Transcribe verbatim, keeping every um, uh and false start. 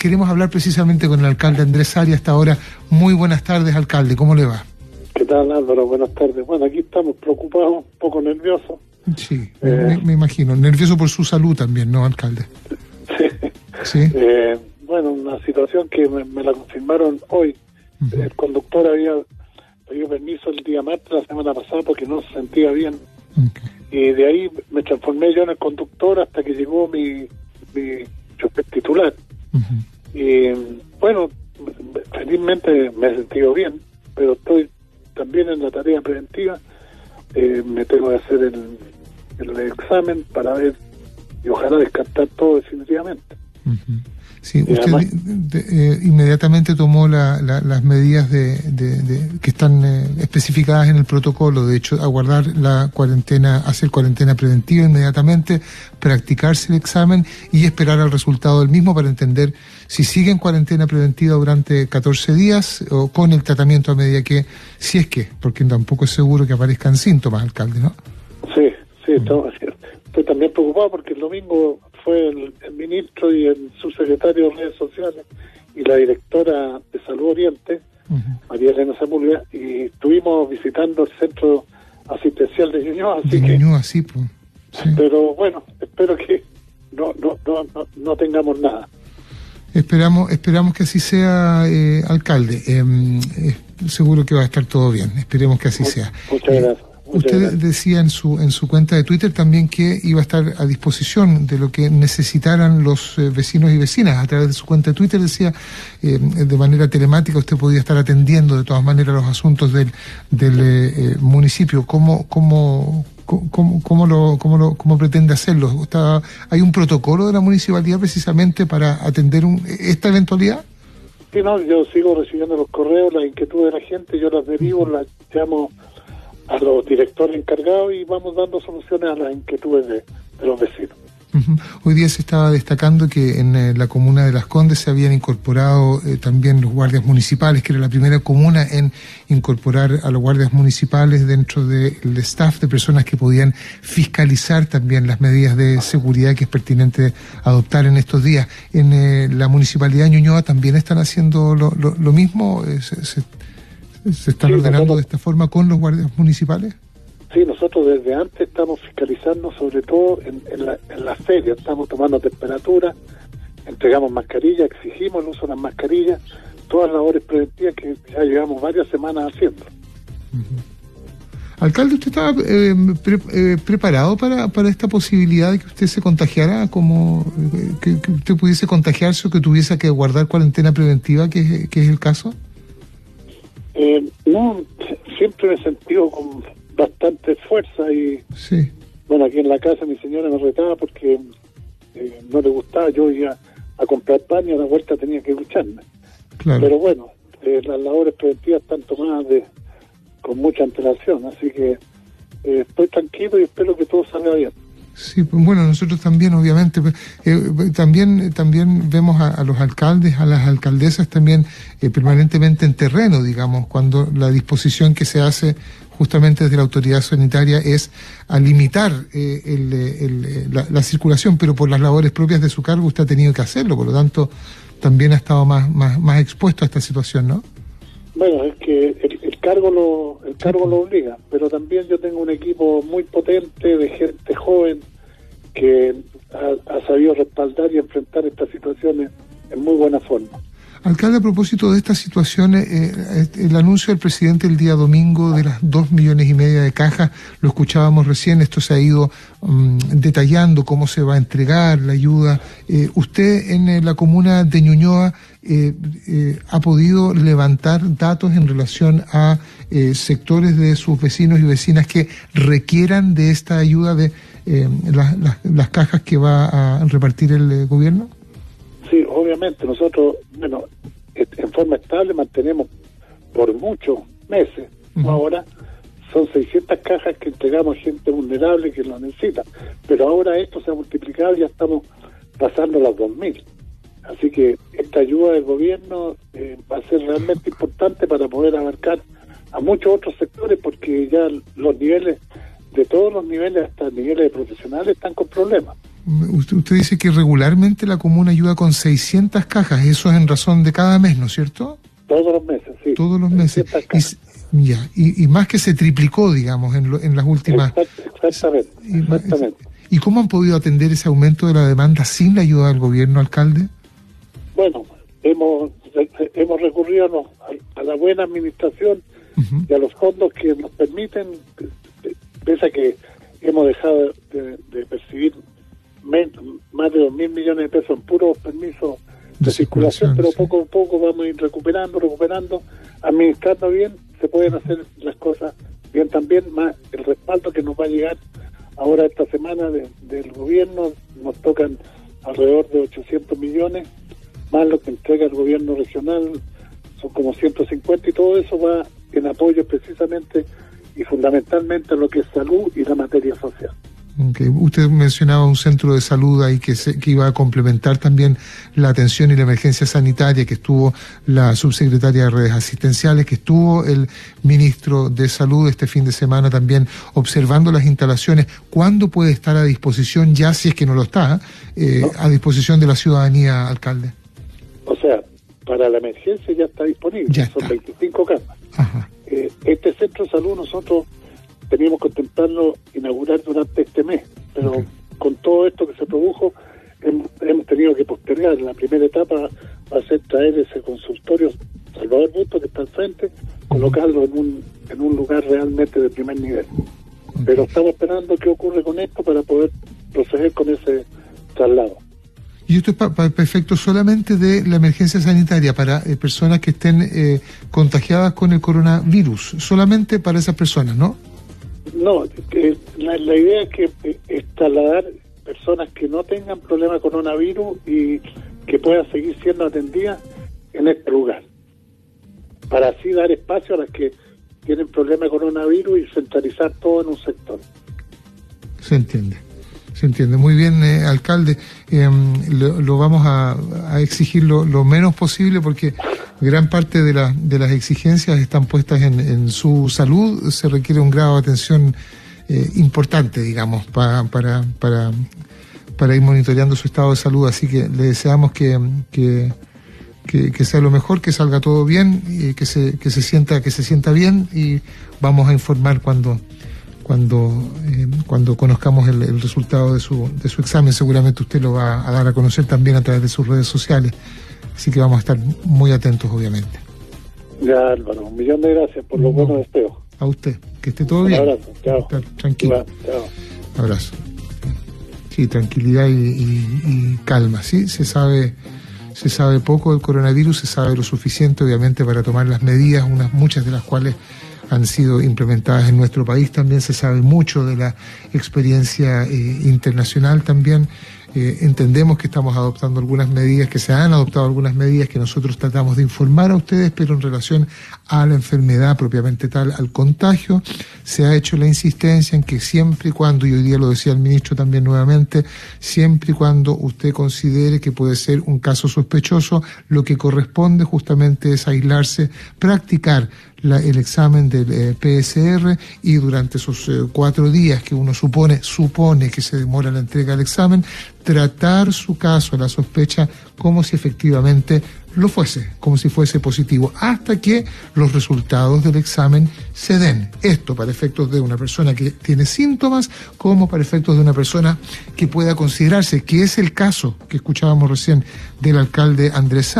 queremos hablar precisamente con el alcalde Andrés Arias hasta ahora. Muy buenas tardes, alcalde, ¿cómo le va? ¿Qué tal, Álvaro? Buenas tardes. Bueno, aquí estamos preocupados, un poco nerviosos. Sí, eh, me, me imagino. Nervioso por su salud también, ¿no, alcalde? Sí. ¿Sí? Eh, bueno, una situación que me, me la confirmaron hoy. Uh-huh. El conductor había pedido permiso el día martes, la semana pasada, porque no se sentía bien. Okay. Y de ahí me transformé yo en el conductor hasta que llegó mi, mi chofer titular. Uh-huh. Y bueno, felizmente me he sentido bien, pero estoy también en la tarea preventiva. Eh, me tengo que hacer el, el examen para ver y ojalá descartar todo definitivamente. Uh-huh. Sí, usted además, de, de, eh, inmediatamente tomó la, la, las medidas de, de, de que están eh, especificadas en el protocolo, de hecho, aguardar la cuarentena, hacer cuarentena preventiva inmediatamente, practicarse el examen y esperar al resultado del mismo para entender si sigue en cuarentena preventiva durante catorce días o con el tratamiento a medida que, si es que, porque tampoco es seguro que aparezcan síntomas, alcalde, ¿no? Sí, sí, uh-huh. estoy, estoy también preocupado porque el domingo fue el, el ministro y el subsecretario de redes sociales y la directora de Salud Oriente, uh-huh. María Elena Zamulga, y estuvimos visitando el centro asistencial de Ñuñoa, así de que Ñuñoa, sí, pues. Sí. Pero bueno, espero que no no no no, no tengamos nada. Esperamos esperamos que así sea, eh, alcalde. Eh, eh, seguro que va a estar todo bien. Esperemos que así Much, sea. Muchas gracias. Eh, Usted decía en su en su cuenta de Twitter también que iba a estar a disposición de lo que necesitaran los eh, vecinos y vecinas. A través de su cuenta de Twitter decía, eh, de manera telemática usted podía estar atendiendo de todas maneras los asuntos del del eh, municipio. ¿Cómo cómo cómo cómo lo cómo lo cómo pretende hacerlo? ¿Está, hay un protocolo de la municipalidad precisamente para atender un, esta eventualidad? Sí, no, yo sigo recibiendo los correos, las inquietudes de la gente, yo las derivo, uh-huh. las llamo a los directores encargados y vamos dando soluciones a las inquietudes de, de los vecinos. Uh-huh. Hoy día se estaba destacando que en eh, la comuna de Las Condes se habían incorporado eh, también los guardias municipales, que era la primera comuna en incorporar a los guardias municipales dentro del de staff de personas que podían fiscalizar también las medidas de seguridad que es pertinente adoptar en estos días. En eh, la municipalidad de Ñuñoa también están haciendo lo, lo, lo mismo. Eh, se, se, ¿Se están sí, ordenando nosotros, de esta forma con los guardias municipales? Sí, nosotros desde antes estamos fiscalizando, sobre todo en, en, la, en las ferias, estamos tomando temperatura, entregamos mascarillas, exigimos el uso de las mascarillas, todas las labores preventivas que ya llevamos varias semanas haciendo. Uh-huh. Alcalde, ¿usted estaba eh, pre, eh, preparado para, para esta posibilidad de que usted se contagiara, como eh, que, que usted pudiese contagiarse o que tuviese que guardar cuarentena preventiva, que, que es el caso? Eh, no, siempre me he sentido con bastante fuerza y sí. Bueno, aquí en la casa mi señora me retaba porque eh, no le gustaba, yo iba a comprar pan y a la vuelta tenía que lucharme. Claro. Pero bueno, eh, las labores preventivas están tomadas de, con mucha antelación, así que eh, estoy tranquilo y espero que todo salga bien. Sí, pues bueno, nosotros también, obviamente, eh, también también vemos a, a los alcaldes, a las alcaldesas también eh, permanentemente en terreno, digamos, cuando la disposición que se hace justamente desde la autoridad sanitaria es a limitar eh, el, el, la, la circulación, pero por las labores propias de su cargo usted ha tenido que hacerlo, por lo tanto también ha estado más más, más expuesto a esta situación, ¿no? Bueno, es que el, el cargo lo el cargo lo obliga, pero también yo tengo un equipo muy potente de gente joven que ha, ha sabido respaldar y enfrentar estas situaciones en muy buena forma. Alcalde, a propósito de estas situaciones, eh, el anuncio del presidente el día domingo de las dos millones y media de cajas, lo escuchábamos recién, esto se ha ido um, detallando cómo se va a entregar la ayuda. Eh, usted en eh, la comuna de Ñuñoa eh, eh, ha podido levantar datos en relación a eh, sectores de sus vecinos y vecinas que requieran de esta ayuda de eh, la, la, las cajas que va a repartir el eh, gobierno. Sí, obviamente nosotros, bueno, en forma estable mantenemos por muchos meses, uh-huh. Ahora son seiscientas cajas que entregamos a gente vulnerable que lo necesita, pero ahora esto se ha multiplicado y ya estamos pasando las dos mil. Así que esta ayuda del gobierno eh, va a ser realmente importante para poder abarcar a muchos otros sectores, porque ya los niveles, de todos los niveles hasta niveles de profesionales, están con problemas. Usted, usted dice que regularmente la comuna ayuda con seiscientas cajas, eso es en razón de cada mes, ¿no es cierto? Todos los meses, sí. Todos los meses. Y, ya, y, y más que se triplicó, digamos, en, lo, en las últimas... Exactamente, exactamente. ¿Y cómo han podido atender ese aumento de la demanda sin la ayuda del gobierno, alcalde? Bueno, hemos hemos recurrido a, a la buena administración uh-huh. y a los fondos que nos permiten, pese a que hemos dejado de, de percibir men, más de dos mil millones de pesos en puros permisos de, de circulación, pero sí. poco a poco vamos a ir recuperando, recuperando, administrando bien, se pueden hacer las cosas bien también, más el respaldo que nos va a llegar ahora esta semana de, del gobierno, nos tocan alrededor de ochocientos millones, más lo que entrega el gobierno regional, son como ciento cincuenta, y todo eso va en apoyo precisamente y fundamentalmente a lo que es salud y la materia social. Okay. Usted mencionaba un centro de salud ahí que, se, que iba a complementar también la atención y la emergencia sanitaria, que estuvo la subsecretaria de redes asistenciales, que estuvo el ministro de salud este fin de semana también observando las instalaciones. ¿Cuándo puede estar a disposición, ya si es que no lo está, eh, no. a disposición de la ciudadanía, alcalde? O sea, para la emergencia ya está disponible, ya son está. veinticinco camas. Ajá. Eh, este centro de salud nosotros teníamos contemplarlo inaugurar durante este mes, pero okay. con todo esto que se produjo hemos, hemos tenido que postergar. La primera etapa va a ser traer ese consultorio Salvador Busto que está al frente, uh-huh. colocarlo en un en un lugar realmente de primer nivel. Okay. Pero estamos esperando qué ocurre con esto para poder proceder con ese traslado. Y esto es para pa, pa efectos solamente de la emergencia sanitaria, para eh, personas que estén eh, contagiadas con el coronavirus, solamente para esas personas, ¿no? No, que la, la idea es que eh, es trasladar personas que no tengan problema coronavirus y que puedan seguir siendo atendidas en este lugar, para así dar espacio a las que tienen problema de coronavirus y centralizar todo en un sector. Se entiende. Se entiende. Muy bien, eh, alcalde. Eh, lo, lo vamos a, a exigir lo, lo menos posible, porque gran parte de, la, de las exigencias están puestas en, en su salud. Se requiere un grado de atención eh, importante, digamos, pa, para, para, para ir monitoreando su estado de salud. Así que le deseamos que, que, que, que sea lo mejor, que salga todo bien, y que se, que se sienta, que se sienta bien, y vamos a informar cuando cuando eh, cuando conozcamos el, el resultado de su de su examen. Seguramente usted lo va a dar a conocer también a través de sus redes sociales, así que vamos a estar muy atentos, obviamente. Ya, Álvaro, un millón de gracias por los no, buenos deseos. A usted, que esté todo un bien. Un abrazo, chao. Tranquilo. Va, chao. Abrazo. Sí, tranquilidad y, y, y calma, ¿sí? Se sabe se sabe poco del coronavirus, se sabe lo suficiente, obviamente, para tomar las medidas, unas muchas de las cuales han sido implementadas en nuestro país. También se sabe mucho de la experiencia eh, internacional también. Eh, entendemos que estamos adoptando algunas medidas, que se han adoptado algunas medidas que nosotros tratamos de informar a ustedes, pero en relación a la enfermedad propiamente tal, al contagio, se ha hecho la insistencia en que siempre y cuando, y hoy día lo decía el ministro también nuevamente, siempre y cuando usted considere que puede ser un caso sospechoso, lo que corresponde justamente es aislarse, practicar La, el examen del eh, P C R, y durante esos eh, cuatro días que uno supone supone que se demora la entrega del examen, tratar su caso, la sospecha, como si efectivamente lo fuese, como si fuese positivo, hasta que los resultados del examen se den. Esto para efectos de una persona que tiene síntomas, como para efectos de una persona que pueda considerarse, que es el caso que escuchábamos recién del alcalde Andrés Sáenz.